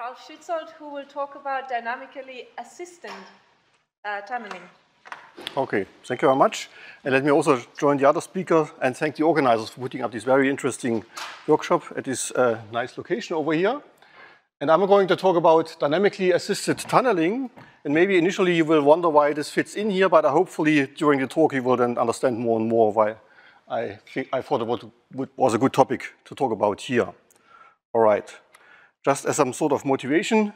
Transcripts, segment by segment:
Ralf Schützold, who will talk about dynamically assisted tunneling. Okay, thank you very much. And let me also join the other speaker and thank the organizers for putting up this very interesting workshop at this nice location over here. And I'm going to talk about dynamically assisted tunneling. And maybe initially you will wonder why this fits in here, but hopefully during the talk you will then understand more and more why I thought it was a good topic to talk about here. All right, just as some sort of motivation.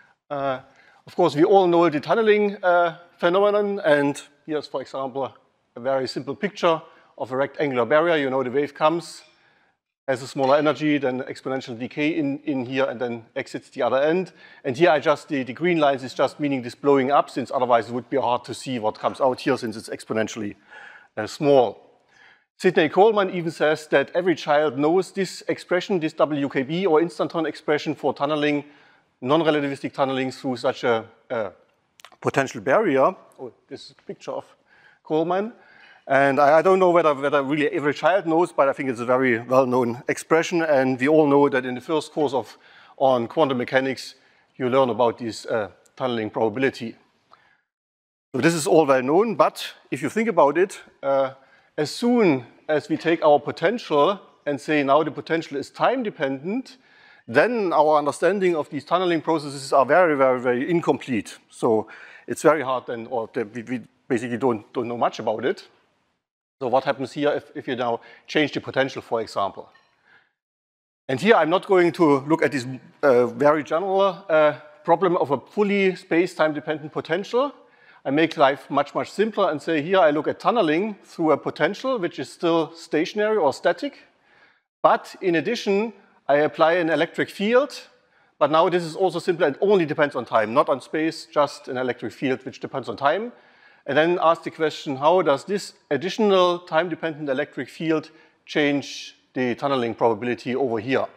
Of course, we all know the tunneling phenomenon, and here's, for example, a very simple picture of a rectangular barrier. You know, the wave comes, has a smaller energy, then exponential decay in here, and then exits the other end. And here the green lines is just meaning this blowing up, since otherwise it would be hard to see what comes out here, since it's exponentially small. Sidney Coleman even says that every child knows this expression, this WKB or instanton expression for tunneling, non-relativistic tunneling through such a potential barrier. Oh, this is a picture of Coleman. And I don't know whether really every child knows, but I think it's a very well-known expression. And we all know that in the first course on quantum mechanics, you learn about this tunneling probability. So this is all well known, but if you think about it, as soon as we take our potential and say now the potential is time dependent, then our understanding of these tunneling processes are very, very, very incomplete. So it's very hard then, or we basically don't know much about it. So what happens here if you now change the potential, for example? And here I'm not going to look at this very general problem of a fully space-time dependent potential. I make life much, much simpler and say here I look at tunneling through a potential which is still stationary or static. But in addition, I apply an electric field. But now this is also simple and only depends on time, not on space, just an electric field which depends on time. And then ask the question, how does this additional time-dependent electric field change the tunneling probability over here?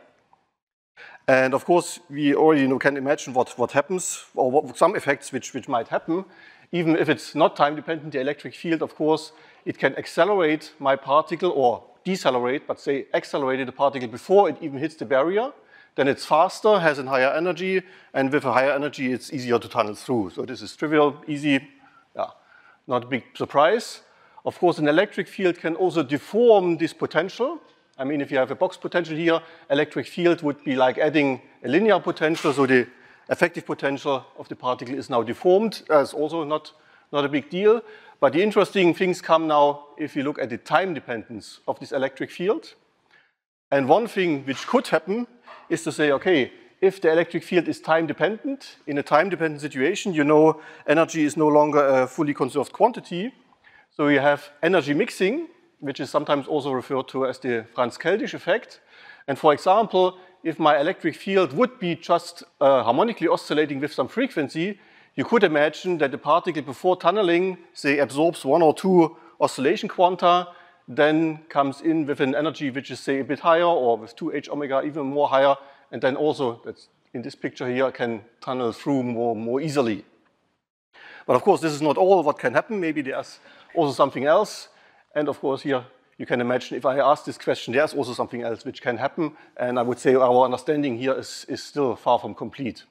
And of course, we already can imagine what happens, or some effects which might happen. Even if it's not time-dependent, the electric field, of course, it can accelerate my particle, or decelerate, but say accelerate the particle before it even hits the barrier. Then it's faster, has a higher energy, and with a higher energy, it's easier to tunnel through. So this is trivial, easy, not a big surprise. Of course, an electric field can also deform this potential. I mean, if you have a box potential here, electric field would be like adding a linear potential, so the effective potential of the particle is now deformed. That's also not a big deal. But the interesting things come now if you look at the time dependence of this electric field. And one thing which could happen is to say, okay, if the electric field is time dependent, in a time dependent situation, you know energy is no longer a fully conserved quantity. So you have energy mixing, which is sometimes also referred to as the Franz Keldysh effect. And for example, if my electric field would be just harmonically oscillating with some frequency, you could imagine that the particle before tunneling, say, absorbs one or two oscillation quanta, then comes in with an energy which is, say, a bit higher, or with 2h omega even more higher, and then also, that's in this picture here, can tunnel through more easily. But of course, this is not all what can happen. Maybe there's also something else. And of course, here you can imagine if I ask this question, there's also something else which can happen. And I would say our understanding here is still far from complete.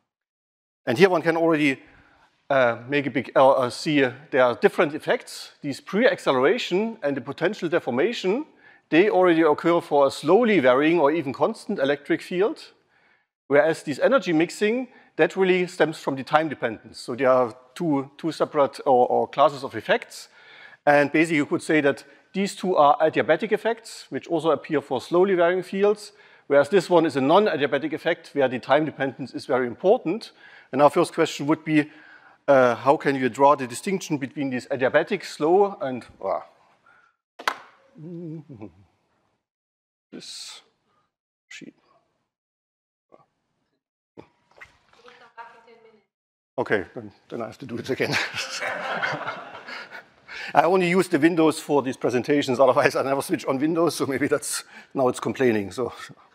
And here one can already make a big, see there are different effects. These pre-acceleration and the potential deformation, they already occur for a slowly varying or even constant electric field. Whereas this energy mixing, that really stems from the time dependence. So there are two separate or classes of effects. And basically you could say that these two are adiabatic effects, which also appear for slowly varying fields, whereas this one is a non-adiabatic effect where the time dependence is very important. And our first question would be, how can you draw the distinction between this adiabatic, slow, and this sheet? Okay, then I have to do it again. I only use the Windows for these presentations, otherwise I never switch on Windows, so maybe that's, now it's complaining. So,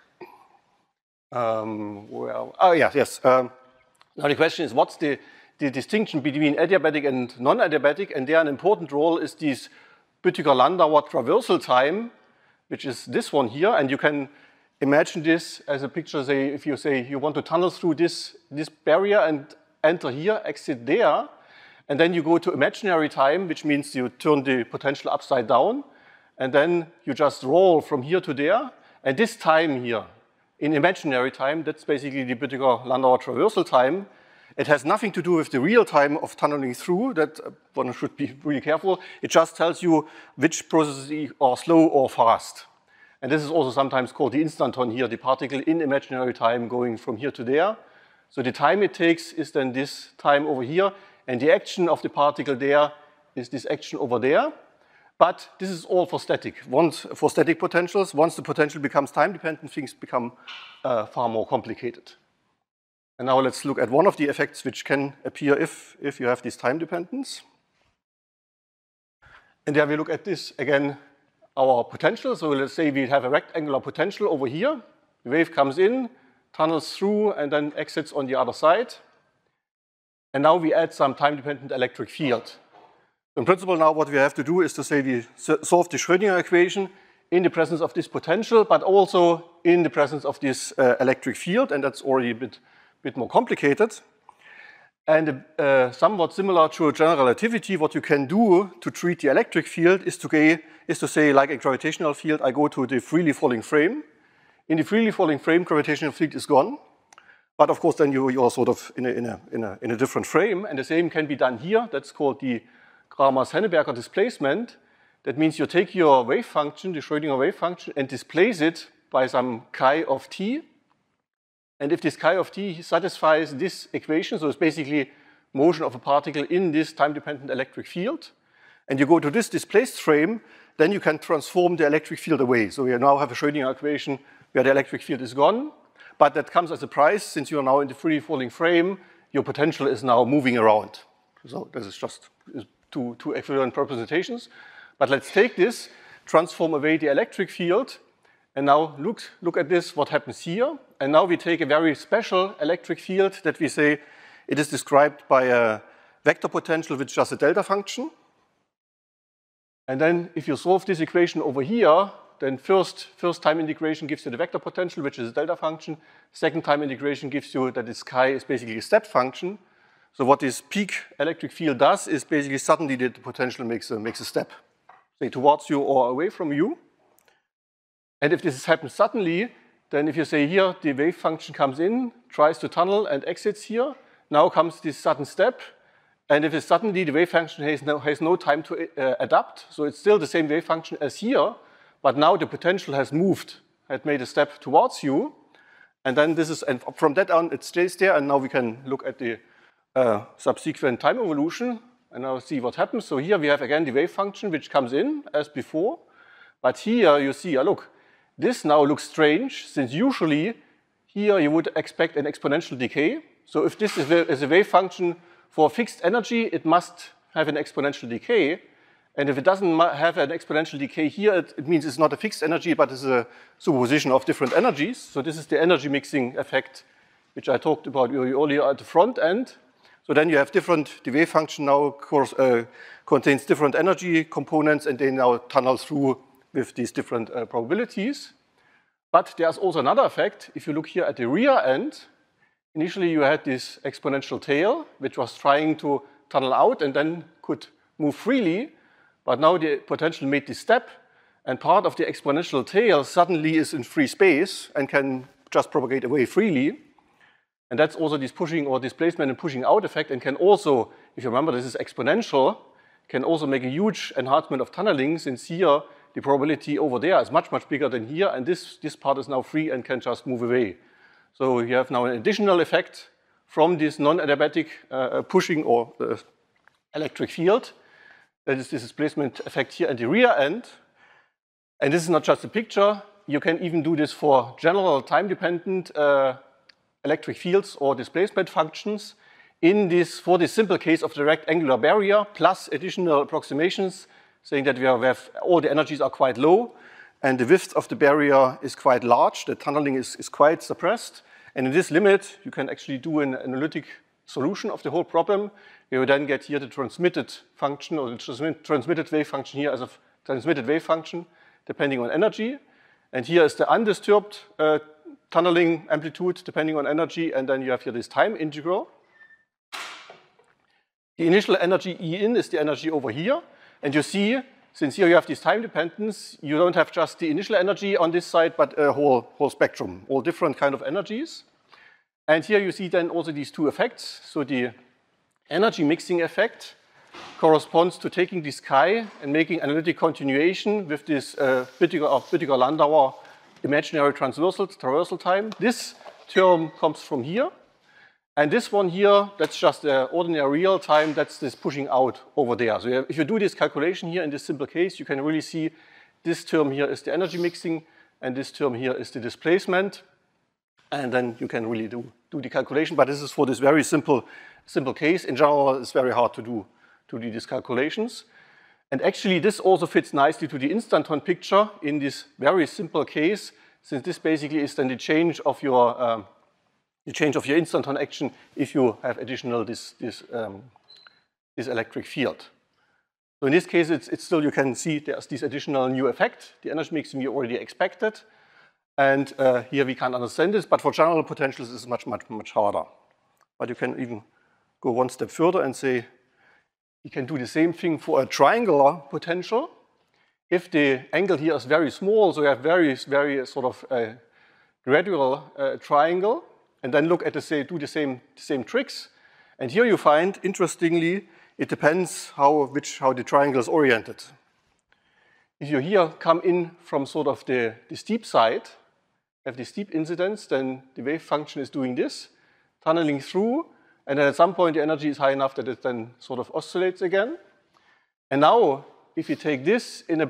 yes. Now the question is, what's the distinction between adiabatic and non-adiabatic? And there an important role is this Büttiger-Landauer traversal time, which is this one here, and you can imagine this as a picture, say, if you say you want to tunnel through this barrier and enter here, exit there, and then you go to imaginary time, which means you turn the potential upside down, and then you just roll from here to there, and this time here, in imaginary time, that's basically the Büttinger-Landauer traversal time. It has nothing to do with the real time of tunneling through, that one should be really careful. It just tells you which processes are slow or fast. And this is also sometimes called the instanton here, the particle in imaginary time going from here to there. So the time it takes is then this time over here, and the action of the particle there is this action over there. But this is all for static. For static potentials, once the potential becomes time-dependent, things become far more complicated. And now let's look at one of the effects which can appear if you have this time dependence. And there we look at this again, our potential. So let's say we have a rectangular potential over here. The wave comes in, tunnels through, and then exits on the other side. And now we add some time-dependent electric field. In principle now what we have to do is to say we solve the Schrödinger equation in the presence of this potential, but also in the presence of this electric field, and that's already a bit more complicated. And somewhat similar to general relativity, what you can do to treat the electric field is to say, like a gravitational field, I go to the freely falling frame. In the freely falling frame, gravitational field is gone. But of course, then you're sort of in a different frame, and the same can be done here. That's called the Kramers-Henneberger displacement. That means you take your wave function, the Schrödinger wave function, and displace it by some chi of t. And if this chi of t satisfies this equation, so it's basically motion of a particle in this time-dependent electric field, and you go to this displaced frame, then you can transform the electric field away. So you now have a Schrödinger equation where the electric field is gone, but that comes as a price. Since you are now in the freely falling frame, your potential is now moving around. So this is just two equivalent representations. But let's take this, transform away the electric field, and now look at this, what happens here. And now we take a very special electric field that we say it is described by a vector potential which is just a delta function. And then if you solve this equation over here, then first time integration gives you the vector potential, which is a delta function. Second time integration gives you that this chi is basically a step function. So what this peak electric field does is basically suddenly the potential makes a step, say towards you or away from you. And if this happens suddenly, then if you say here the wave function comes in, tries to tunnel and exits here, now comes this sudden step. And if it's suddenly the wave function has no time to adapt, so it's still the same wave function as here, but now the potential has moved, had made a step towards you. And then and from that on it stays there, and now we can look at the subsequent time evolution and now see what happens. So here we have again the wave function which comes in as before, but here you see, look, this now looks strange, since usually here you would expect an exponential decay. So if this is a wave function for fixed energy, it must have an exponential decay. And if it doesn't have an exponential decay here, it means it's not a fixed energy, but it's a superposition of different energies. So this is the energy mixing effect, which I talked about earlier at the front end. So then you have the wave function now contains different energy components, and they now tunnel through with these different probabilities. But there's also another effect. If you look here at the rear end, initially you had this exponential tail, which was trying to tunnel out and then could move freely. But now the potential made this step, and part of the exponential tail suddenly is in free space and can just propagate away freely. And that's also this pushing or displacement and pushing out effect, and can also, if you remember this is exponential, can also make a huge enhancement of tunneling, since here the probability over there is much, much bigger than here, and this part is now free and can just move away. So you have now an additional effect from this non-adiabatic pushing or electric field. That is this displacement effect here at the rear end. And this is not just a picture. You can even do this for general time-dependent electric fields or displacement functions for this simple case of the rectangular barrier, plus additional approximations saying that we have all the energies are quite low and the width of the barrier is quite large. The tunneling is quite suppressed. And in this limit, you can actually do an analytic solution of the whole problem. You will then get here the transmitted function, or the transmitted wave function here as a transmitted wave function, depending on energy. And here is the undisturbed tunneling amplitude depending on energy, and then you have here this time integral. The initial energy E in is the energy over here, and you see, since here you have this time dependence, you don't have just the initial energy on this side, but a whole spectrum, all different kind of energies. And here you see then also these two effects. So the energy mixing effect corresponds to taking this chi and making analytic continuation with this Büttiger-Landauer imaginary traversal time. This term comes from here. And this one here, that's just the ordinary real time, that's this pushing out over there. So if you do this calculation here in this simple case, you can really see this term here is the energy mixing, and this term here is the displacement. And then you can really do the calculation. But this is for this very simple case. In general, it's very hard to do these calculations. And actually, this also fits nicely to the instanton picture in this very simple case, since this basically is then the change of your instanton action if you have additional this electric field. So in this case, it's still, you can see there's this additional new effect. The energy mixing you already expected. And here we can't understand this, but for general potentials, it's much harder. But you can even go one step further and say, you can do the same thing for a triangular potential. If the angle here is very small, so you have very sort of gradual triangle, and then look at do the same tricks. And here you find, interestingly, it depends how the triangle is oriented. If you here come in from sort of the steep side, have the steep incidence, then the wave function is doing this, tunneling through, and then at some point the energy is high enough that it then sort of oscillates again. And now, if you take this and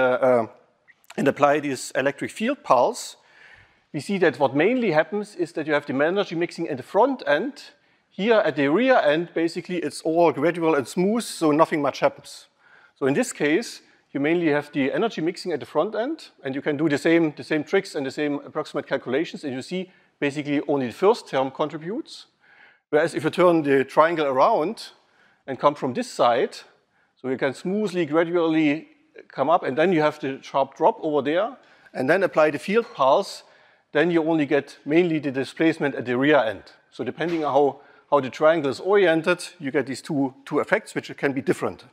apply this electric field pulse, we see that what mainly happens is that you have the energy mixing at the front end. Here at the rear end, basically it's all gradual and smooth, so nothing much happens. So in this case, you mainly have the energy mixing at the front end, and you can do the same tricks and the same approximate calculations, and you see basically only the first term contributes. Whereas if you turn the triangle around and come from this side, so you can smoothly, gradually come up, and then you have the sharp drop over there, and then apply the field pulse, then you only get mainly the displacement at the rear end. So depending on how the triangle is oriented, you get these two effects, which can be different.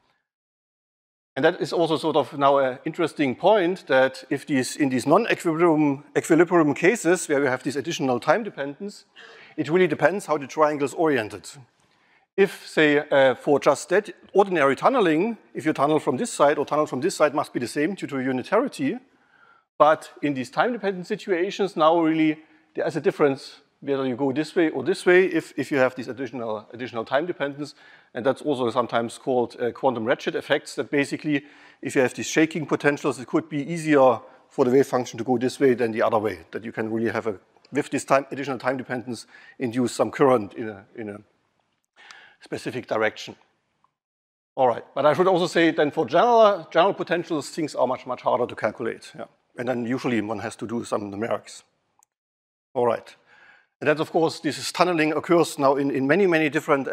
And that is also sort of now an interesting point, that if in these non-equilibrium cases, where you have this additional time dependence, it really depends how the triangle is oriented. If, say, for just that ordinary tunneling, if you tunnel from this side or tunnel from this side must be the same due to unitarity. But in these time-dependent situations, now really there is a difference whether you go this way or this way if you have this additional time dependence. And that's also sometimes called quantum redshift effects, that basically if you have these shaking potentials, it could be easier for the wave function to go this way than the other way, that you can really have with this additional time dependence, induce some current in a specific direction. All right, but I should also say then for general potentials, things are much harder to calculate. Yeah. And then usually one has to do some numerics. All right. And that, of course, this tunneling occurs now in many different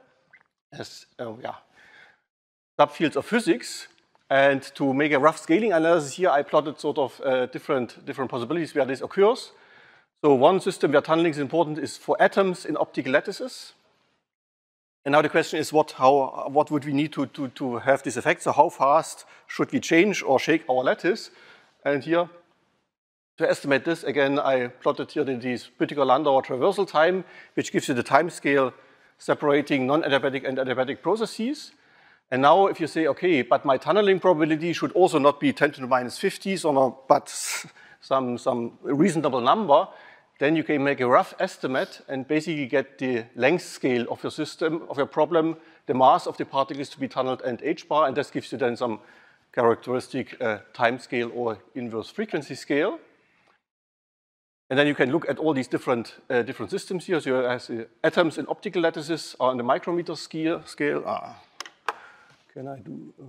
subfields of physics. And to make a rough scaling analysis here, I plotted sort of different possibilities where this occurs. So one system where tunneling is important is for atoms in optical lattices. And now the question is what would we need to have this effect? So how fast should we change or shake our lattice? And here, to estimate this, again, I plotted here this Büttiger-Landauer traversal time, which gives you the time scale separating non-adiabatic and adiabatic processes. And now if you say, okay, but my tunneling probability should also not be 10 to the minus 50s, but some reasonable number, then you can make a rough estimate and basically get the length scale of your system, of your problem, the mass of the particles to be tunneled, and h bar, and this gives you then some characteristic time scale or inverse frequency scale. And then you can look at all these different systems here. So as atoms in optical lattices are on the micrometer scale. Can I do a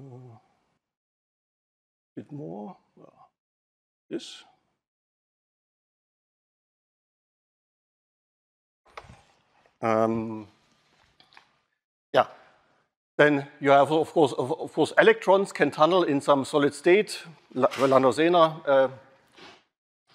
bit more? This. Then you have, of course, electrons can tunnel in some solid state, Landau-Sehner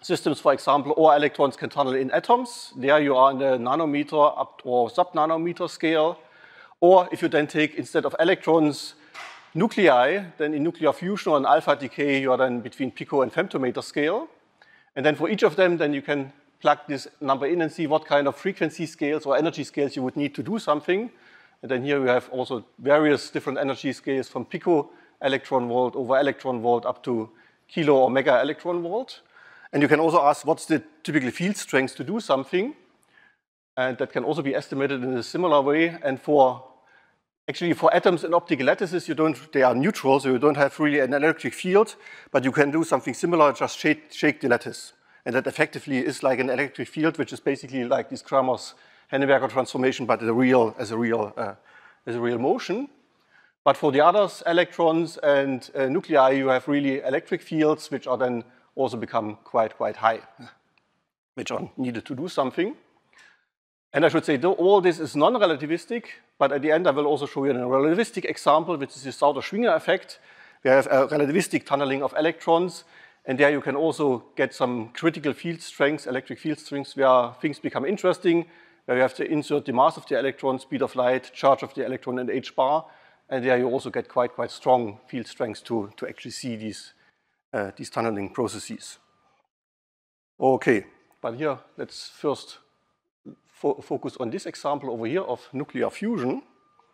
systems, for example, or electrons can tunnel in atoms. There you are in the nanometer up or sub-nanometer scale. Or if you then take, instead of electrons, nuclei, then in nuclear fusion or in alpha decay, you are then between pico and femtometer scale. And then for each of them, then you can plug this number in and see what kind of frequency scales or energy scales you would need to do something. And then here we have also various different energy scales from pico electron volt over electron volt up to kilo or mega electron volt. And you can also ask what's the typical field strength to do something. And that can also be estimated in a similar way. And actually for atoms in optical lattices, they are neutral, so you don't have really an electric field, but you can do something similar, just shake the lattice. And that effectively is like an electric field, which is basically like this Kramers Henneberger transformation, but as a real motion. But for the others, electrons and nuclei, you have really electric fields, which are then also become quite high, which are needed to do something. And I should say, though all this is non-relativistic, but at the end I will also show you a relativistic example, which is the Sauter-Schwinger effect. We have a relativistic tunneling of electrons, and there you can also get some critical field strengths, electric field strengths, where things become interesting, where you have to insert the mass of the electron, speed of light, charge of the electron, and h bar, and there you also get quite strong field strengths to actually see these tunneling processes. Okay, but here let's first focus on this example over here of nuclear fusion.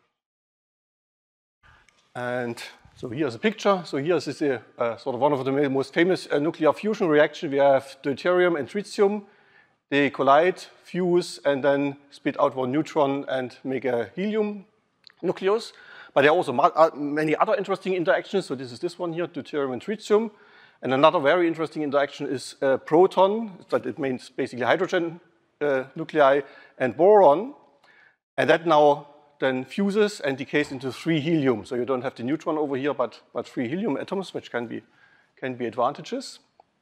And so here's a picture. So here is sort of one of the most famous nuclear fusion reaction. We have deuterium and tritium. They collide, fuse, and then spit out one neutron and make a helium nucleus. But there are also many other interesting interactions. So this is this one here, deuterium and tritium. And another very interesting interaction is proton. It means basically hydrogen nuclei and boron. And that now then fuses and decays into 3 helium. So you don't have the neutron over here, but 3 helium atoms, which can be advantages.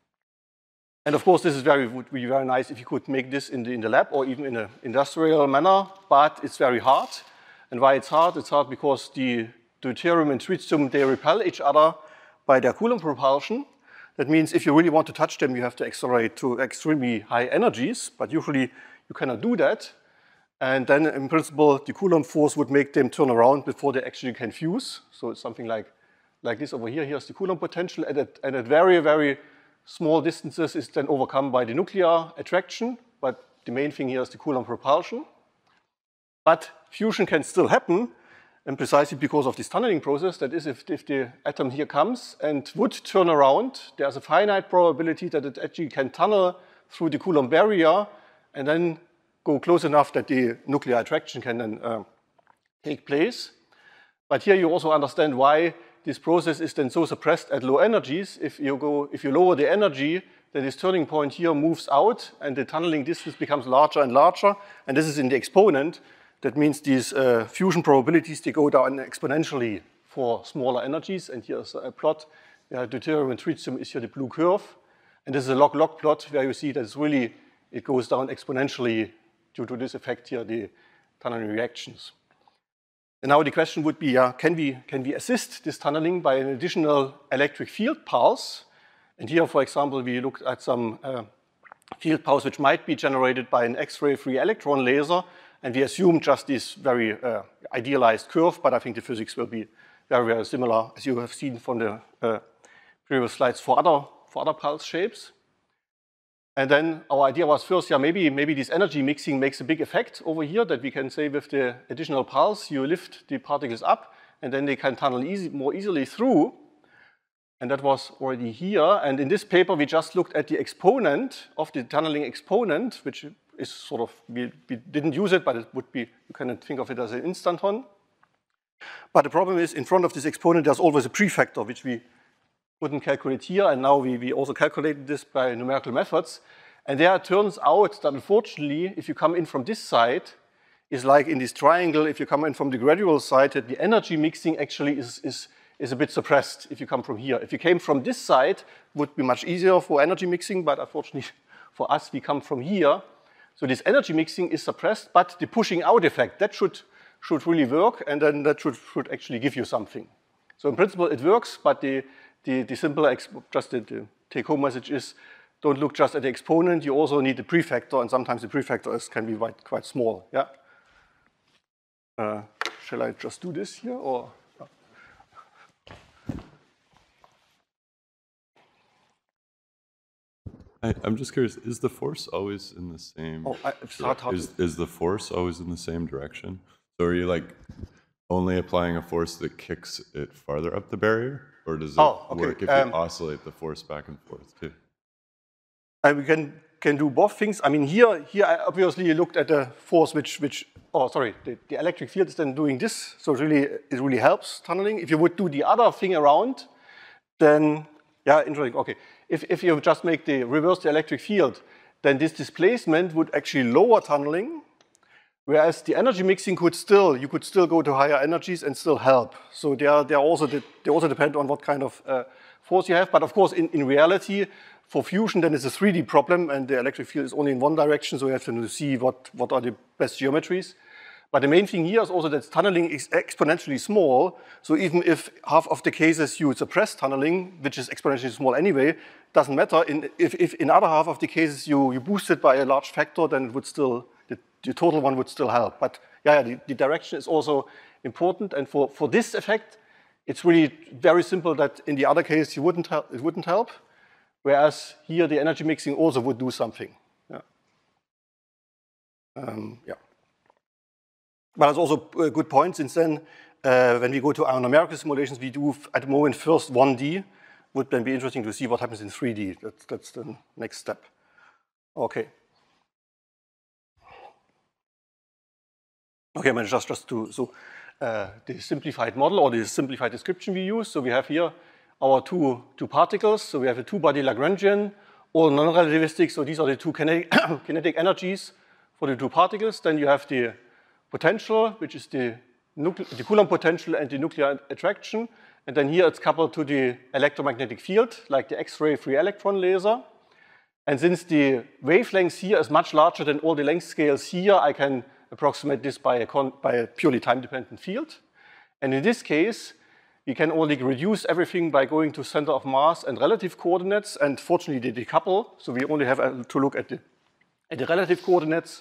And of course, this would be very nice if you could make this in the lab or even in an industrial manner, but it's very hard. And why it's hard? It's hard because the deuterium and tritium, they repel each other by their Coulomb propulsion. That means if you really want to touch them, you have to accelerate to extremely high energies, but usually you cannot do that. And then in principle, the Coulomb force would make them turn around before they actually can fuse. So it's something like this over here. Here's the Coulomb potential, and at very small distances is then overcome by the nuclear attraction, but the main thing here is the Coulomb propulsion. But fusion can still happen, and precisely because of this tunneling process, that is, if the atom here comes and would turn around, there's a finite probability that it actually can tunnel through the Coulomb barrier and then go close enough that the nuclear attraction can then take place. But here you also understand why this process is then so suppressed at low energies. If you lower the energy, then this turning point here moves out and the tunneling distance becomes larger and larger, and this is in the exponent. That means these fusion probabilities, they go down exponentially for smaller energies. And here's a plot where deuterium and tritium is here the blue curve. And this is a log-log plot where you see that it goes down exponentially due to this effect here, the tunneling reactions. And now the question would be, can we assist this tunneling by an additional electric field pulse? And here, for example, we looked at some field pulse which might be generated by an X-ray free electron laser. And we assume just this very idealized curve, but I think the physics will be very similar, as you have seen from the previous slides for other pulse shapes. And then our idea was first, maybe this energy mixing makes a big effect over here, that we can say with the additional pulse, you lift the particles up, and then they can tunnel more easily through. And that was already here. And in this paper, we just looked at the exponent of the tunneling exponent, which is sort of, we didn't use it, but it would be, you can think of it as an instanton. But the problem is, in front of this exponent, there's always a prefactor, which we couldn't calculate here, and now we also calculated this by numerical methods. And there it turns out that unfortunately, if you come in from this side, is like in this triangle, if you come in from the gradual side, that the energy mixing actually is a bit suppressed if you come from here. If you came from this side, it would be much easier for energy mixing, but unfortunately for us, we come from here. So this energy mixing is suppressed, but the pushing out effect, that should really work, and then that should actually give you something. So in principle, it works, but the simple, just the take-home message is don't look just at the exponent, you also need the prefactor, and sometimes the prefactor can be quite small, yeah? Shall I just do this here, or? I'm just curious, is the force always in the same? Oh, it's hard is the force always in the same direction? So are you like only applying a force that kicks it farther up the barrier? Or does it work if you oscillate the force back and forth too? We can do both things. I mean, here I obviously looked at the force the electric field is then doing this, so it really helps tunneling. If you would do the other thing around, then, yeah, interesting, okay. If you just reverse the electric field, then this displacement would actually lower tunneling, whereas the energy mixing you could still go to higher energies and still help. So they also depend on what kind of force you have. But of course, in reality, for fusion, then it's a 3D problem, and the electric field is only in one direction, so you have to see what are the best geometries. But the main thing here is also that tunneling is exponentially small, so even if half of the cases you suppress tunneling, which is exponentially small anyway, doesn't matter. If in other half of the cases you boost it by a large factor, then it would still, the total one would still help. But yeah, the direction is also important, and for this effect, it's really very simple that in the other case it wouldn't help, whereas here the energy mixing also would do something. Yeah. Yeah. But it's also a good point, since then, when we go to our numerical simulations, we do at the moment first 1D. Would then be interesting to see what happens in 3D. That's the next step. Okay. Okay, I'm just to, so the simplified model or the simplified description we use. So we have here our two particles. So we have a two-body Lagrangian or non-relativistic. So these are the two kinetic energies for the two particles. Then you have the potential, which is the Coulomb potential and the nuclear attraction. And then here it's coupled to the electromagnetic field, like the X-ray free electron laser. And since the wavelength here is much larger than all the length scales here, I can approximate this by a purely time-dependent field. And in this case, we can only reduce everything by going to center of mass and relative coordinates. And fortunately, they decouple, so we only have to look at the relative coordinates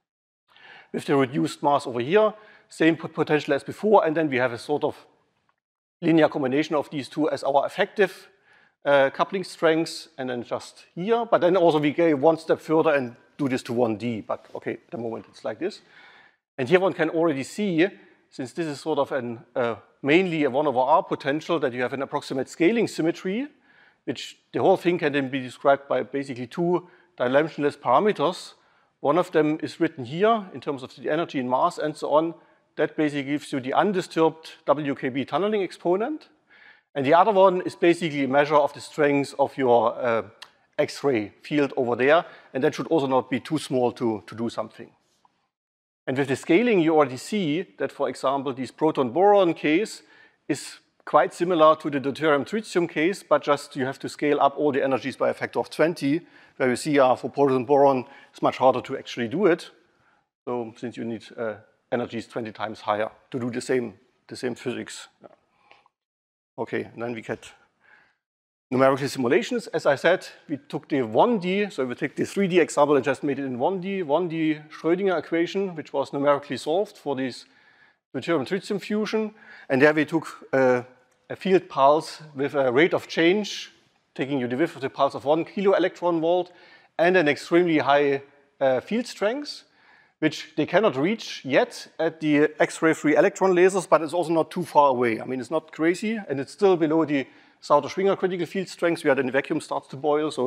with the reduced mass over here, same potential as before, and then we have a sort of linear combination of these two as our effective coupling strengths, and then just here. But then also we go one step further and do this to 1D, but okay, at the moment it's like this. And here one can already see, since this is sort of mainly a 1/r potential, that you have an approximate scaling symmetry, which the whole thing can then be described by basically two dimensionless parameters. One of them is written here in terms of the energy and mass and so on. That basically gives you the undisturbed WKB tunneling exponent. And the other one is basically a measure of the strength of your X-ray field over there. And that should also not be too small to do something. And with the scaling, you already see that, for example, this proton-boron case is quite similar to the deuterium-tritium case, but just you have to scale up all the energies by a factor of 20, where you see for proton-boron, it's much harder to actually do it. So since you need energies 20 times higher to do the same physics. Yeah. Okay, and then we get numerical simulations. As I said, we took the 1D, so we take the 3D example and just made it in 1D Schrödinger equation, which was numerically solved for this deuterium-tritium fusion. And there we took a field pulse with a rate of change, taking you the width of the pulse of 1 kilo electron volt, and an extremely high field strength, which they cannot reach yet at the X-ray free electron lasers, but it's also not too far away. I mean, it's not crazy, and it's still below the Sauter-Schwinger critical field strength, where then the vacuum starts to boil. So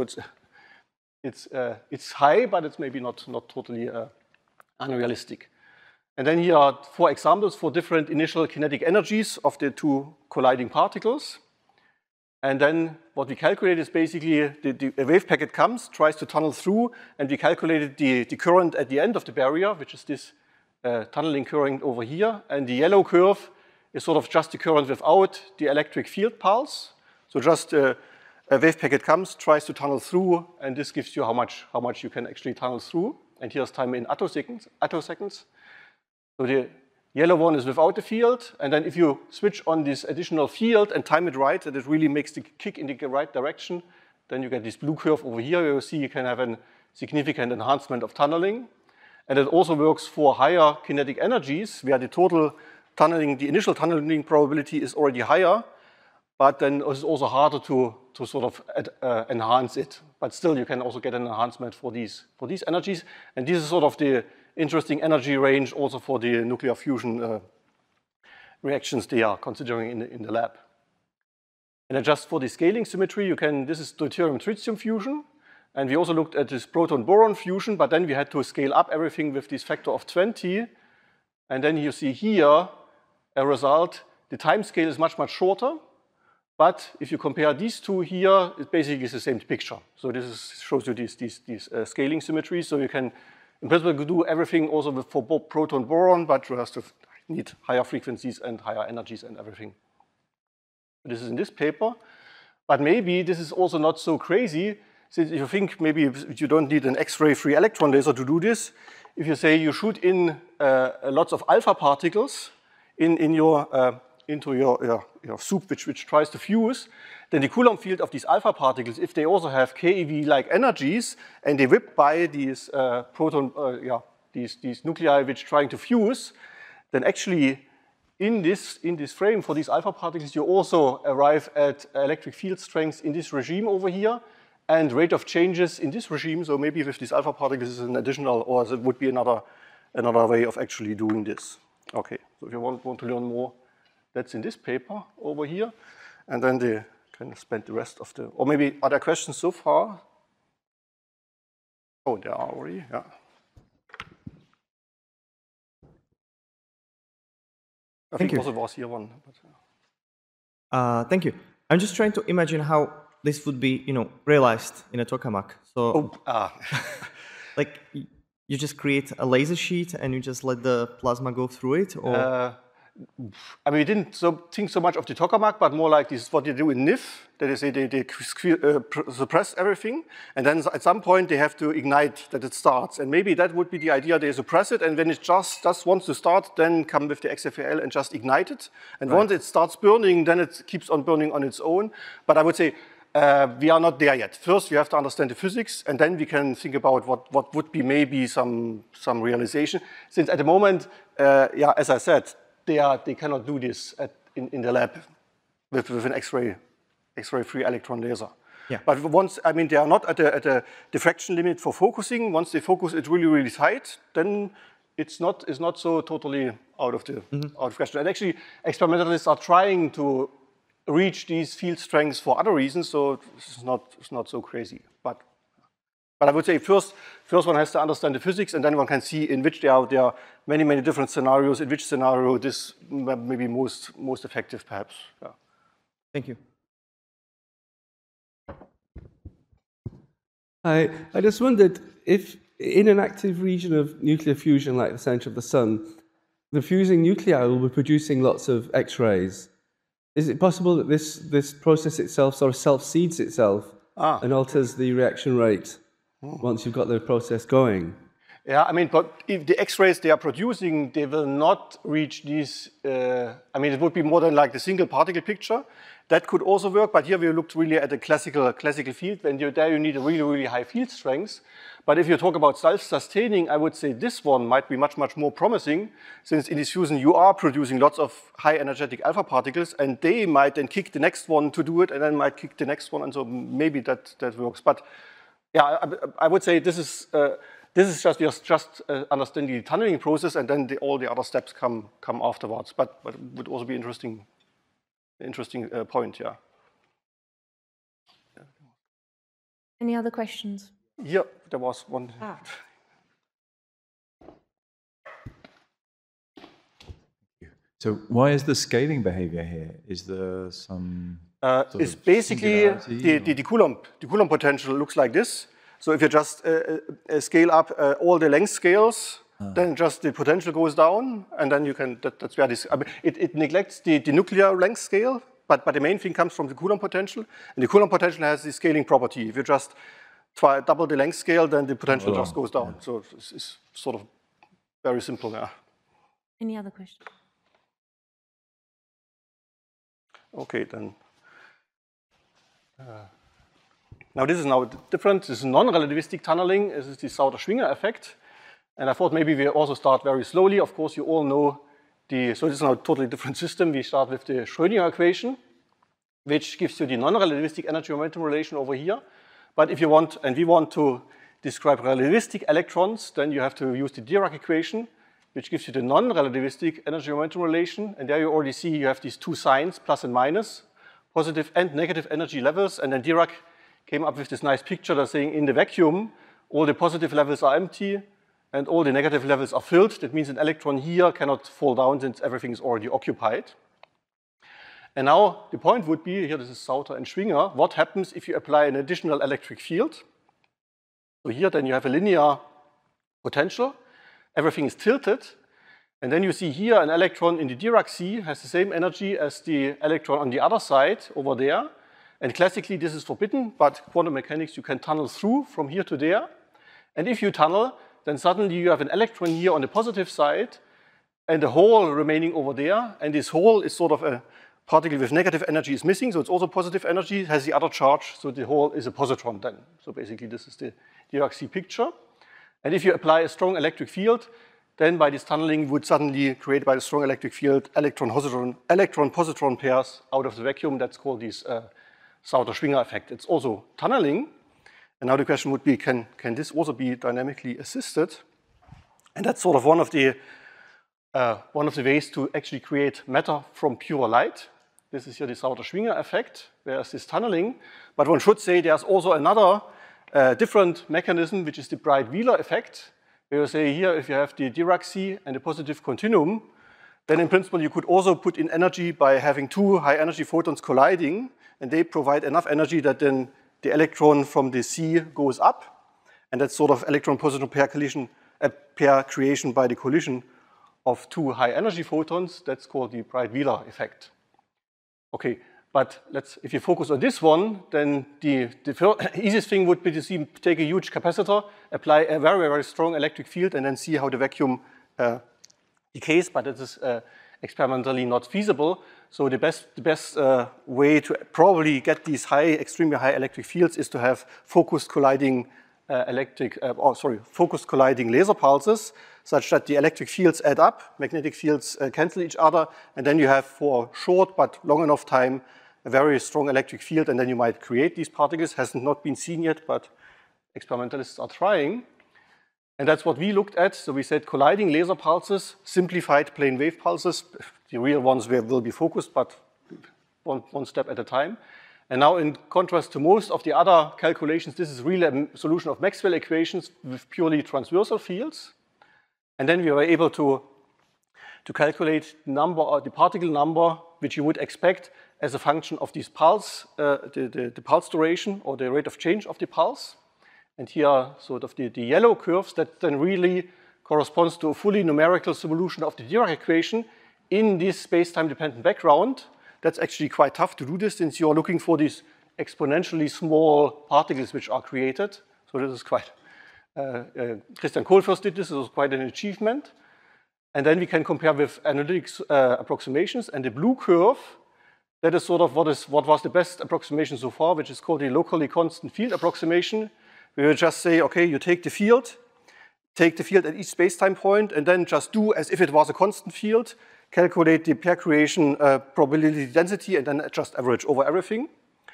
it's high, but it's maybe not totally unrealistic. And then here are 4 examples for different initial kinetic energies of the two colliding particles. And then what we calculate is basically a wave packet comes, tries to tunnel through, and we calculated the current at the end of the barrier, which is this tunneling current over here. And the yellow curve is sort of just the current without the electric field pulse. So just a wave packet comes, tries to tunnel through, and this gives you how much you can actually tunnel through. And here's time in attoseconds. So the yellow one is without the field, and then if you switch on this additional field and time it right, that it really makes the kick in the right direction, then you get this blue curve over here. You see you can have a significant enhancement of tunneling. And it also works for higher kinetic energies, where the total tunneling, the initial tunneling probability is already higher, but then it's also harder to sort of enhance it. But still, you can also get an enhancement for these energies. And this is sort of the interesting energy range also for the nuclear fusion reactions they are considering in the lab. And then just for the scaling symmetry, this is deuterium-tritium fusion. And we also looked at this proton-boron fusion, but then we had to scale up everything with this factor of 20. And then you see here a result. The time scale is much, much shorter. But if you compare these two here, it basically is the same picture. So this shows you these scaling symmetries. So you can, in principle, do everything also for both proton-boron, but you just need higher frequencies and higher energies and everything. This is in this paper. But maybe this is also not so crazy, since if you think maybe you don't need an X-ray free electron laser to do this. If you say you shoot in lots of alpha particles into your soup which tries to fuse, then the Coulomb field of these alpha particles, if they also have keV-like energies and they whip by these these nuclei which are trying to fuse, then actually in this frame for these alpha particles, you also arrive at electric field strengths in this regime over here and rate of changes in this regime. So maybe with these alpha particles is an additional, or it would be another way of actually doing this. Okay, so if you want to learn more, that's in this paper over here. And then they can spend the rest of the, or maybe other questions so far? Oh, there are already, yeah. I think also was here one. But, thank you. I'm just trying to imagine how this would be, realized in a tokamak. So, like, you just create a laser sheet and you just let the plasma go through it, or? I mean, we didn't think so much of the tokamak, but more like this is what they do in NIF. That is, they suppress everything, and then at some point they have to ignite that it starts. And maybe that would be the idea. They suppress it, and when it just wants to start, then come with the XFAL and just ignite it. And once it starts burning, then it keeps on burning on its own. But I would say we are not there yet. First, we have to understand the physics, and then we can think about what would be maybe some realization. Since at the moment, as I said, they cannot do this in the lab with an X-ray-free electron laser. Yeah. But once, I mean, they are not at a diffraction limit for focusing. Once they focus it really, really tight, then it's not so totally out of the question. And actually, experimentalists are trying to reach these field strengths for other reasons, so it's not so crazy. But I would say first one has to understand the physics, and then one can see in which there are many, many different scenarios, in which scenario this may be most effective, perhaps. Yeah. Thank you. I just wondered if in an active region of nuclear fusion like the center of the sun, the fusing nuclei will be producing lots of X-rays. Is it possible that this process itself sort of self-seeds itself and alters the reaction rate once you've got the process going? Yeah, I mean, but if the X-rays they are producing, they will not reach these, I mean, it would be more than like the single particle picture. That could also work, but here we looked really at a classical field. When you're there, you need a really, really high field strength. But if you talk about self-sustaining, I would say this one might be much, much more promising, since in this fusion you are producing lots of high energetic alpha particles, and they might then kick the next one to do it, and then might kick the next one, and so maybe that works. But yeah, I would say this is just understanding the tunneling process, and then all the other steps come afterwards. But it would also be interesting point, yeah. Any other questions? Yeah, there was one. So why is the scaling behavior here? Is there some it's basically the Coulomb potential looks like this. So if you just scale up all the length scales, then just the potential goes down, and then you can, that's where this, I mean, it neglects the nuclear length scale, but the main thing comes from the Coulomb potential, and the Coulomb potential has the scaling property. If you just try double the length scale, then the potential just goes down. Yeah. So it's sort of very simple now. Any other questions? Okay, then. Now this is now different. This is non-relativistic tunneling. This is the Sauter-Schwinger effect. And I thought maybe we also start very slowly. Of course, you all know so this is now a totally different system. We start with the Schrödinger equation, which gives you the non-relativistic energy-momentum relation over here. But if you want, and we want to describe relativistic electrons, then you have to use the Dirac equation, which gives you the non-relativistic energy-momentum relation. And there you already see you have these two signs, plus and minus, positive and negative energy levels. And then Dirac came up with this nice picture that's saying in the vacuum, all the positive levels are empty, and all the negative levels are filled. That means an electron here cannot fall down since everything is already occupied. And now the point would be, here this is Sauter and Schwinger, what happens if you apply an additional electric field? So here then you have a linear potential, everything is tilted, and then you see here an electron in the Dirac sea has the same energy as the electron on the other side over there. And classically this is forbidden, but quantum mechanics you can tunnel through from here to there. And if you tunnel, then suddenly you have an electron here on the positive side and a hole remaining over there. And this hole is sort of a particle with negative energy is missing, so it's also positive energy, has the other charge, so the hole is a positron then. So basically this is the Dirac sea picture. And if you apply a strong electric field, then by this tunneling would suddenly create by the strong electric field electron-positron pairs out of the vacuum. That's called this Sauter-Schwinger effect. It's also tunneling. And now the question would be, can this also be dynamically assisted? And that's sort of one of the ways to actually create matter from pure light. This is here the Sauter-Schwinger effect, there's this tunneling. But one should say there's also another different mechanism, which is the Bright-Wheeler effect, where you say here, if you have the Dirac sea and a positive continuum, then in principle you could also put in energy by having two high-energy photons colliding, and they provide enough energy that then the electron from the sea goes up, and that's sort of electron-positron pair creation by the collision of two high-energy photons. That's called the Bright-Wheeler effect. Okay, but if you focus on this one, then the easiest thing would be to take a huge capacitor, apply a very, very strong electric field, and then see how the vacuum decays, but it is experimentally not feasible. So the best way to probably get these extremely high electric fields is to have focused colliding focused colliding laser pulses, such that the electric fields add up, magnetic fields cancel each other, and then you have, for short but long enough time, a very strong electric field, and then you might create these particles. Has not been seen yet, but experimentalists are trying. And that's what we looked at. So we said colliding laser pulses, simplified plane wave pulses. The real ones will be focused, but one step at a time. And now, in contrast to most of the other calculations, this is really a solution of Maxwell equations with purely transversal fields. And then we were able to calculate the particle number, which you would expect as a function of this pulse, the pulse duration, or the rate of change of the pulse. And here are sort of the yellow curves that then really corresponds to a fully numerical solution of the Dirac equation in this space-time dependent background. That's actually quite tough to do this, since you're looking for these exponentially small particles which are created. So this is quite, Christian Kohl first did this, it was quite an achievement. And then we can compare with analytic approximations, and the blue curve, that is sort of what was the best approximation so far, which is called the locally constant field approximation. We will just say, okay, you take the field at each space-time point, and then just do as if it was a constant field, calculate the pair creation probability density, and then just average over everything.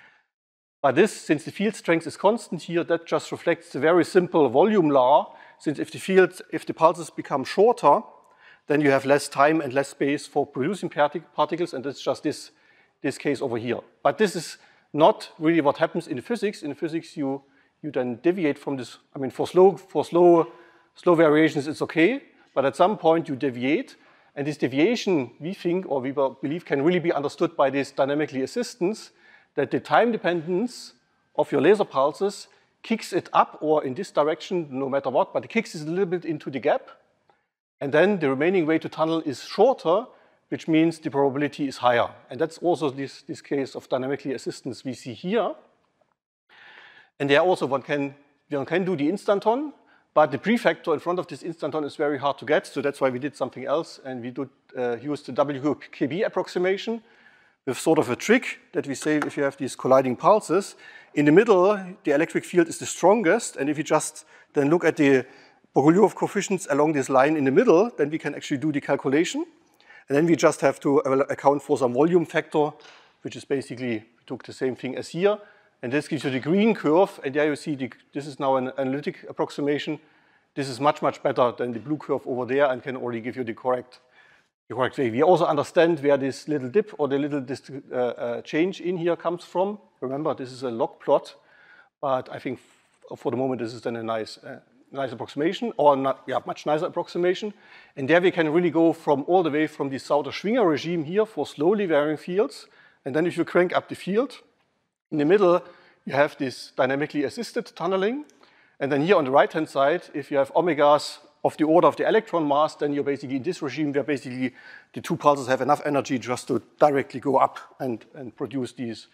But this, since the field strength is constant here, that just reflects the very simple volume law, since if the pulses become shorter, then you have less time and less space for producing particles, and that's just this case over here. But this is not really what happens in physics. In physics, you then deviate from this. I mean, for slow variations, it's okay, but at some point you deviate, and this deviation, we think, or we believe, can really be understood by this dynamically assistance, that the time dependence of your laser pulses kicks it up or in this direction, no matter what, but it kicks it a little bit into the gap, and then the remaining way to tunnel is shorter, which means the probability is higher. And that's also this case of dynamically assistance we see here. And there also one can do the instanton, but the prefactor in front of this instanton is very hard to get, so that's why we did something else, and we used the WKB approximation, with sort of a trick that we say if you have these colliding pulses, in the middle, the electric field is the strongest, and if you just then look at the Bogoliubov coefficients along this line in the middle, then we can actually do the calculation. And then we just have to account for some volume factor, which is basically, we took the same thing as here. And this gives you the green curve. And there you see, this is now an analytic approximation. This is much, much better than the blue curve over there and can already give you the correct way. We also understand where this little dip or the little change in here comes from. Remember, this is a log plot. But I think for the moment, this is then a nice approximation, or much nicer approximation. And there we can really go from all the way from the Sauter-Schwinger regime here for slowly varying fields. And then if you crank up the field, in the middle, you have this dynamically assisted tunneling. And then here on the right-hand side, if you have omegas of the order of the electron mass, then you're basically in this regime where basically the two pulses have enough energy just to directly go up and produce these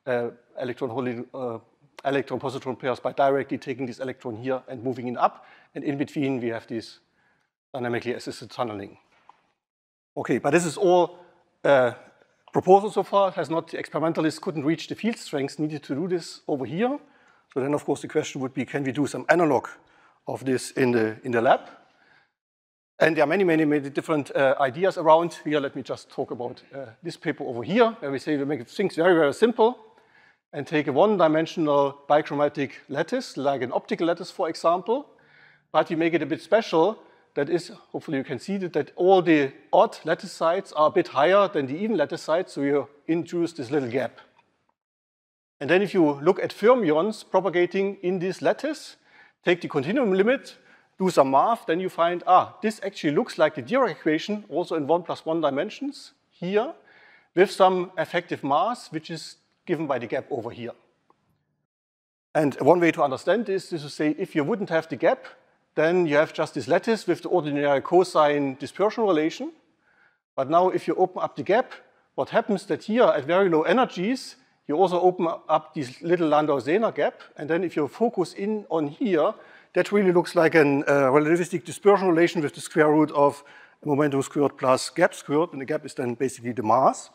electron-positron pairs by directly taking this electron here and moving it up. And in between, we have this dynamically assisted tunneling. Okay, but this is all proposal so far. The experimentalists couldn't reach the field strengths needed to do this over here. So then, of course, the question would be, can we do some analog of this in the lab? And there are many, many, many different ideas around. Here, let me just talk about this paper over here, where we say we make things very, very simple and take a one-dimensional bichromatic lattice, like an optical lattice, for example. But we make it a bit special. That is, hopefully you can see that all the odd lattice sites are a bit higher than the even lattice sites, so you introduce this little gap. And then if you look at fermions propagating in this lattice, take the continuum limit, do some math, then you find, this actually looks like the Dirac equation, also in 1+1 dimensions here, with some effective mass, which is given by the gap over here. And one way to understand this is to say, if you wouldn't have the gap, then you have just this lattice with the ordinary cosine dispersion relation. But now if you open up the gap, what happens that here at very low energies, you also open up this little Landau-Sehner gap. And then if you focus in on here, that really looks like a relativistic dispersion relation with the square root of momentum squared plus gap squared. And the gap is then basically the mass.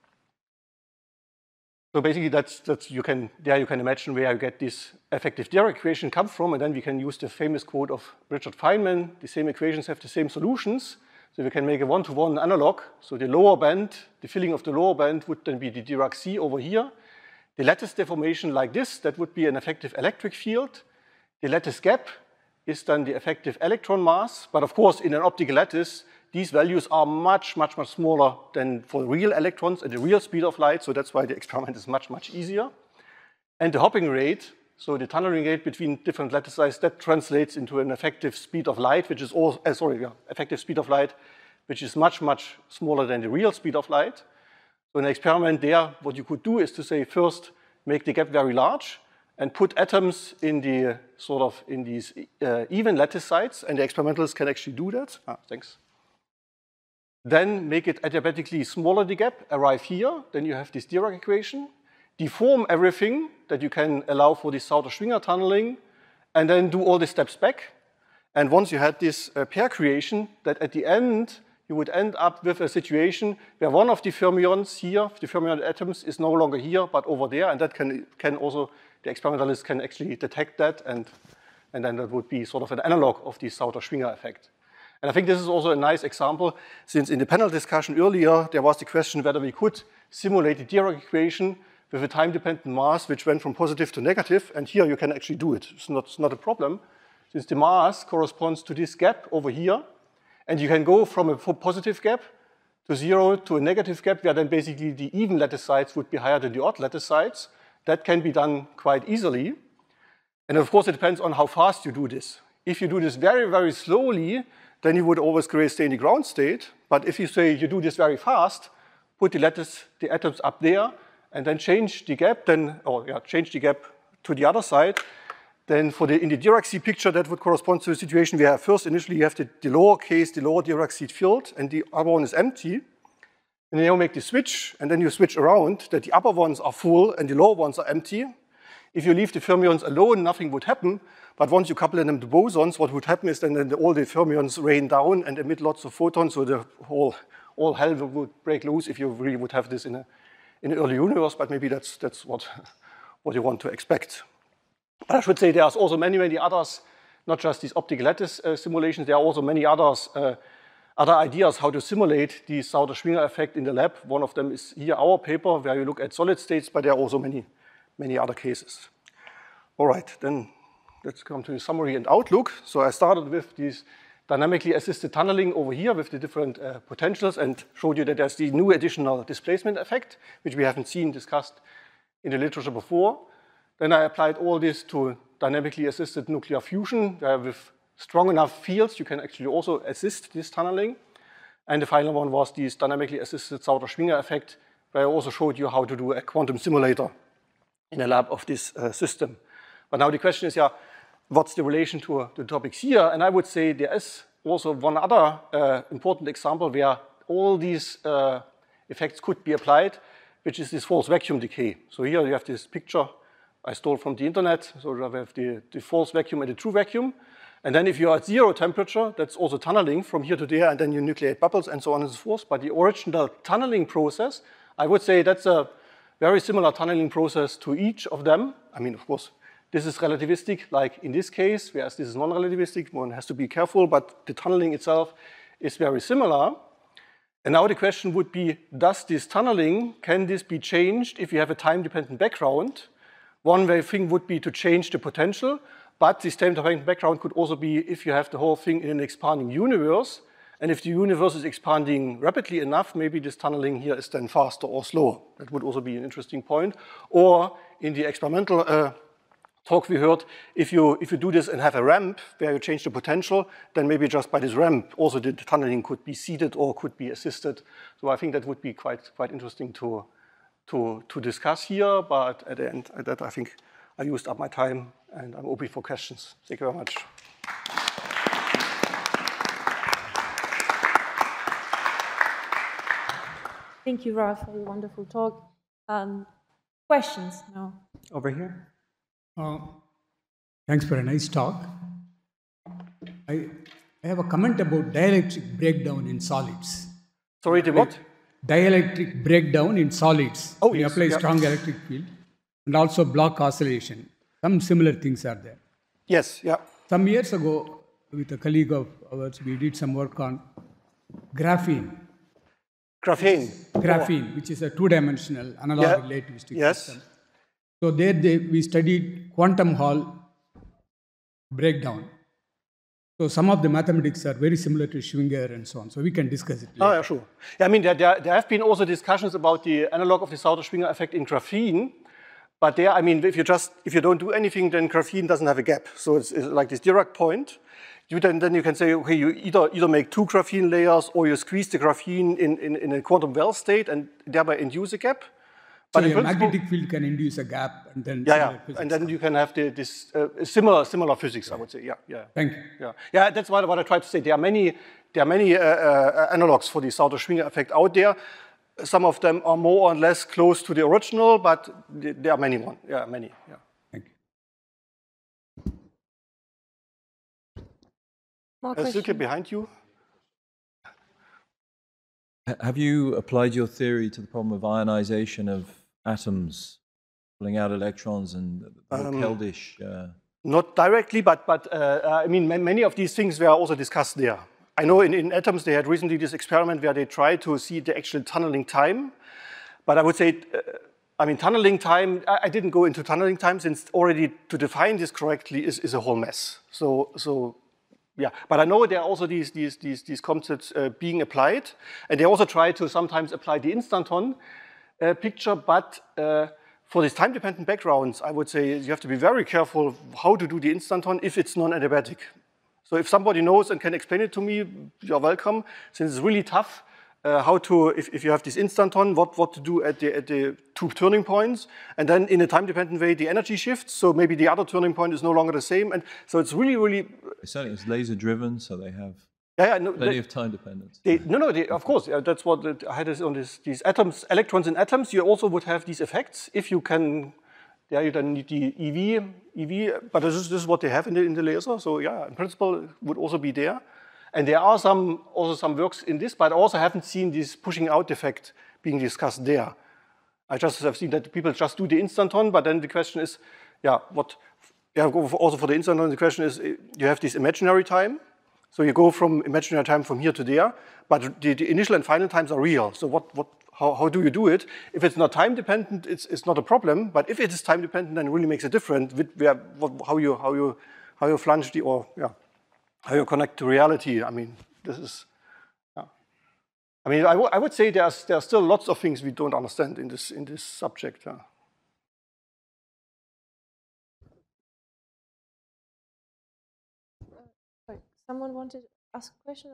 So basically, you can imagine where you get this effective Dirac equation come from, and then we can use the famous quote of Richard Feynman: the same equations have the same solutions. So we can make a one-to-one analog. So the lower band, the filling of the lower band would then be the Dirac sea over here. The lattice deformation like this, that would be an effective electric field. The lattice gap is then the effective electron mass. But of course, in an optical lattice, these values are much, much, much smaller than for real electrons at the real speed of light, so that's why the experiment is much, much easier. And the hopping rate, so the tunneling rate between different lattice sizes, that translates into an effective speed of light, which is effective speed of light, which is much, much smaller than the real speed of light. So in an experiment there, what you could do is to say, first, make the gap very large, and put atoms in these even lattice sites, and the experimentalists can actually do that. Thanks. Then make it adiabatically smaller the gap, arrive here, then you have this Dirac equation, deform everything that you can allow for this Sauter-Schwinger tunneling, and then do all the steps back. And once you had this pair creation, that at the end, you would end up with a situation where one of the fermions here, the fermion atoms, is no longer here, but over there, and that can also, the experimentalists can actually detect that, and then that would be sort of an analog of the Sauter-Schwinger effect. And I think this is also a nice example, since in the panel discussion earlier, there was the question whether we could simulate the Dirac equation with a time-dependent mass which went from positive to negative, and here you can actually do it. It's not a problem, since the mass corresponds to this gap over here, and you can go from a positive gap to 0 to a negative gap, where then basically the even lattice sites would be higher than the odd lattice sites. That can be done quite easily. And of course, it depends on how fast you do this. If you do this very, very slowly, then you would always stay in the ground state. But if you say you do this very fast, put the atoms up there, and then change the gap, change the gap to the other side, then in the Dirac sea picture, that would correspond to a situation where first initially you have the lower Dirac sea filled, and the other one is empty. And then you make the switch, and then you switch around that the upper ones are full and the lower ones are empty. If you leave the fermions alone, nothing would happen. But once you couple them to bosons, what would happen is then all the fermions rain down and emit lots of photons, so the whole hell would break loose if you really would have this in in the early universe, but maybe that's what you want to expect. But I should say there's also many others, not just these optical lattice simulations, there are also many others, other ideas how to simulate the Sauter-Schwinger effect in the lab. One of them is here, our paper, where you look at solid states, but there are also many other cases. All right, then let's come to the summary and outlook. So I started with this dynamically assisted tunneling over here with the different potentials and showed you that there's the new additional displacement effect, which we haven't seen discussed in the literature before. Then I applied all this to dynamically assisted nuclear fusion, where with strong enough fields, you can actually also assist this tunneling. And the final one was this dynamically assisted Sauter-Schwinger effect, where I also showed you how to do a quantum simulator in a lab of this system. But now the question is, yeah, what's the relation to the topics here? And I would say there is also one other important example where all these effects could be applied, which is this false vacuum decay. So here you have this picture I stole from the internet. So we have the false vacuum and the true vacuum. And then if you're at 0 temperature, that's also tunneling from here to there, and then you nucleate bubbles and so on and so forth. But the original tunneling process, I would say that's a very similar tunneling process to each of them. I mean, of course, this is relativistic, like in this case, whereas this is non-relativistic. One has to be careful, but the tunneling itself is very similar. And now the question would be, does this tunneling, can this be changed if you have a time-dependent background? One way thing would be to change the potential, but this time-dependent background could also be if you have the whole thing in an expanding universe, and if the universe is expanding rapidly enough, maybe this tunneling here is then faster or slower. That would also be an interesting point. Or in the experimental talk we heard, if you do this and have a ramp where you change the potential, then maybe just by this ramp, also the tunneling could be seeded or could be assisted. So I think that would be quite interesting to discuss here. But at the end, that I think I used up my time, and I'm open for questions. Thank you very much. Thank you, Ralph, for your wonderful talk. Questions now? Over here. Thanks for a nice talk. I have a comment about dielectric breakdown in solids. Sorry, the what? Dielectric breakdown in solids. Oh, we yes, apply yeah. strong electric field. And also block oscillation. Some similar things are there. Yes, yeah. Some years ago, with a colleague of ours, we did some work on graphene. Graphene, which is a two-dimensional analog relativistic system. So there we studied quantum Hall breakdown. So some of the mathematics are very similar to Schwinger and so on. So we can discuss it later. Oh, yeah, sure. Yeah, I mean, there have been also discussions about the analog of the Sauter-Schwinger effect in graphene. But there, I mean, if you don't do anything, then graphene doesn't have a gap. So it's like this Dirac point. Then you can say, okay, you either make 2 graphene layers, or you squeeze the graphene in a quantum well state and thereby induce a gap. But so a magnetic field can induce a gap, and then and then you can have this similar physics, I would say. Yeah. Thank you. Yeah. That's what I tried to say. There are many analogs for the Sauter-Schwinger effect out there. Some of them are more or less close to the original, but there are many. Many. Yeah. Thank you. More questions? Silke behind you. Have you applied your theory to the problem of ionization of atoms, pulling out electrons and Keldysh? Not directly, but I mean, many of these things were also discussed there. I know in atoms they had recently this experiment where they tried to see the actual tunneling time. But I would say, I mean, tunneling time, I didn't go into tunneling time, since already to define this correctly is a whole mess. So yeah, but I know there are also these concepts being applied, and they also try to sometimes apply the instanton picture, but for these time-dependent backgrounds, I would say you have to be very careful how to do the instanton if it's non-adiabatic. So if somebody knows and can explain it to me, you're welcome, since it's really tough how to, if you have this instanton, what to do at the 2 turning points, and then in a time-dependent way, the energy shifts, so maybe the other turning point is no longer the same, and so it's really... Certainly it's laser-driven, so they have plenty of time dependence. Of course, that's what I had on these atoms, electrons in atoms, you also would have these effects, if you can, you then need the EV, but this is what they have in the laser, so yeah, in principle, it would also be there. And there are also some works in this, but I also haven't seen this pushing out effect being discussed there. I just have seen that people just do the instanton, but then the question is, also for the instanton, the question is, you have this imaginary time, so you go from imaginary time from here to there, but the initial and final times are real. So how do you do it? If it's not time dependent, it's not a problem, but if it is time dependent, then it really makes a difference with how you flange how you connect to reality. I mean, this is. I mean, I would say there are still lots of things we don't understand in this subject. Sorry, someone wanted to ask a question?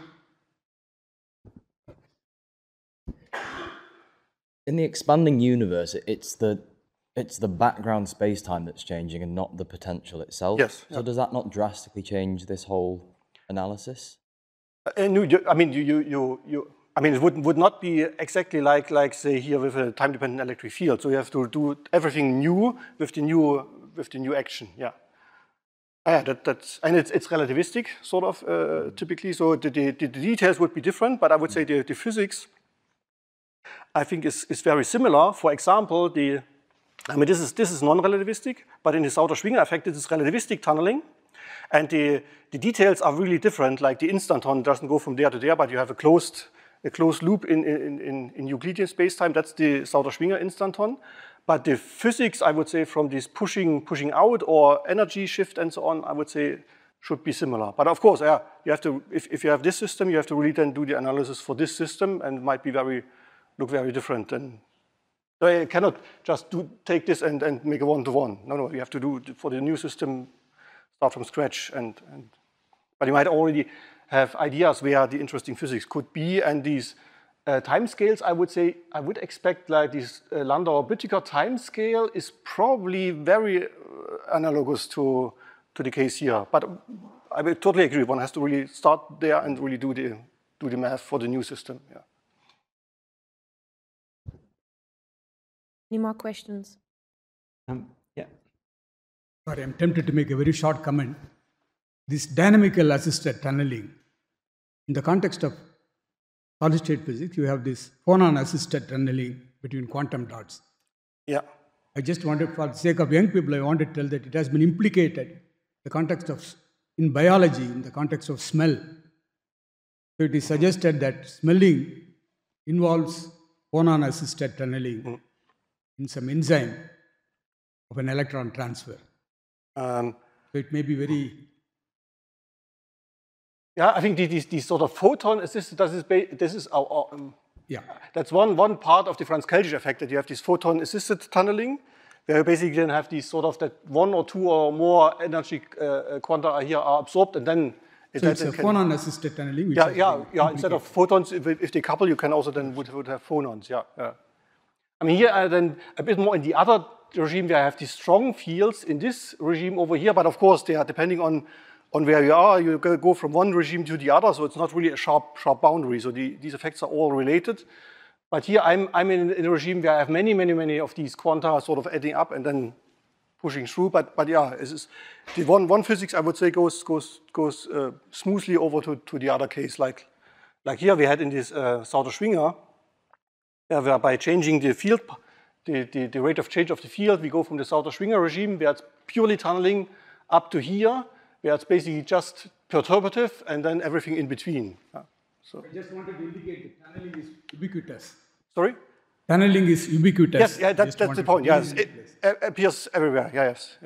In the expanding universe, it's the background space-time that's changing and not the potential itself. Yes. So does that not drastically change this whole analysis? I mean, it would not be exactly like say here with a time-dependent electric field. So you have to do everything new with the new action. Yeah. That's and it's relativistic sort of typically. So the details would be different, but I would say the physics, I think, is very similar. For example, this is non-relativistic, but in the Sauter-Schwinger effect, this is relativistic tunneling. And the details are really different, like the instanton doesn't go from there to there, but you have a closed loop in Euclidean space-time. That's the Sauter-Schwinger instanton. But the physics, I would say, from this pushing out or energy shift and so on, I would say should be similar. But of course, you have to, if you have this system, you have to really then do the analysis for this system, and it might be look very different. And so you cannot just take this and make a one-to-one. No, you have to do for the new system, start from scratch. But you might already have ideas where the interesting physics could be, and these time scales, I would expect like this Landauer-Büttiker time scale is probably very analogous to the case here. But I would totally agree. One has to really start there and really do the math for the new system. Yeah. Any more questions? Yeah. Sorry, I'm tempted to make a very short comment. This dynamical assisted tunneling, in the context of solid-state physics, you have this phonon-assisted tunneling between quantum dots. Yeah. I just wanted, for the sake of young people, I want to tell that it has been implicated in the context of, in biology, in the context of smell. So it is suggested that smelling involves phonon-assisted tunneling in some enzyme of an electron transfer. So it may be very... Yeah, I think these sort of photon assisted, this is our that's one part of the Franz-Keldysh effect, that you have this photon assisted tunneling, where you basically then have these sort of that one or two or more energy quanta are absorbed, and then it's a phonon assisted tunneling. Yeah. Instead of photons, if they couple, you can also then would have phonons. Yeah. I mean, here then a bit more in the other regime where I have these strong fields in this regime over here, but of course they are depending on where you are. You go from one regime to the other, so it's not really a sharp boundary. So these effects are all related. But here I'm in a regime where I have many of these quanta sort of adding up and then pushing through. But yeah, the one physics I would say goes smoothly over to the other case. Like here we had in this Sauter-Schwinger, where by changing the field, the rate of change of the field, we go from the Sauter-Schwinger regime where it's purely tunneling up to here, where it's basically just perturbative and then everything in between. So I just wanted to indicate that tunneling is ubiquitous. Sorry? Tunneling is ubiquitous. Yes, that's the point. Yes, it appears everywhere. Yes.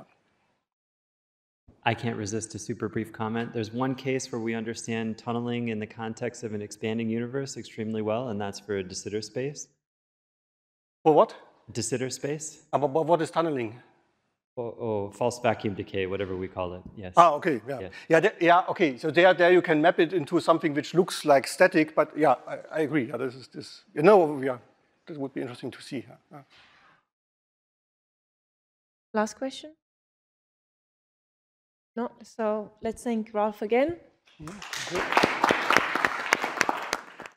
I can't resist a super brief comment. There's one case where we understand tunneling in the context of an expanding universe extremely well, and that's for de Sitter space. For what? De Sitter space. But what is tunneling? False vacuum decay, whatever we call it. Yes. Okay. Yeah. Okay. So there you can map it into something which looks like static, but yeah, I agree. Yeah, this. This would be interesting to see. Last question? No. So let's thank Ralph again. Yeah,